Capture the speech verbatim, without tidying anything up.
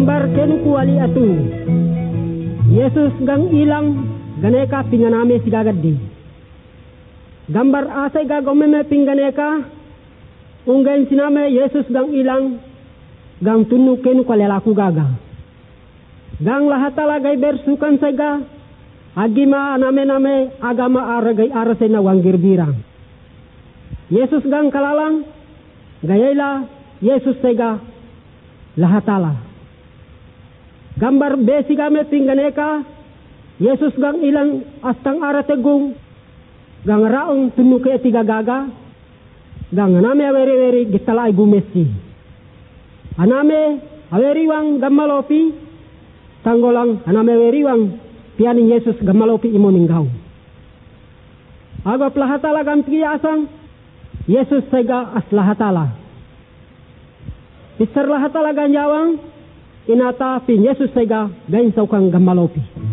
gambar ken kuali atu Yesus gang ilang ganeka pinganame sigagaddi gambar asay gagomeme pinganeka unggain siname Yesus gang ilang gang tunu ken kualelaku gaga gang lahatala gay bersukan saga agima name name agama aragay arase na wanggir birang Yesus gang kalalang gayela Yesus saga lahatala gambar besi game pinganeka Yesus gang ilang astang arategung gang raong tunu ke tiga gaga gang name aweri weri gitala ibu mesi aname aweri wang gamalopi tanggolang aname aweri wang pianing Yesus gamalopi imoninggaw agap lahatala gampi asang Yesus saga as lahatala isar lahatala ganjawang inata pin Yesus saga gain saukang gamalopi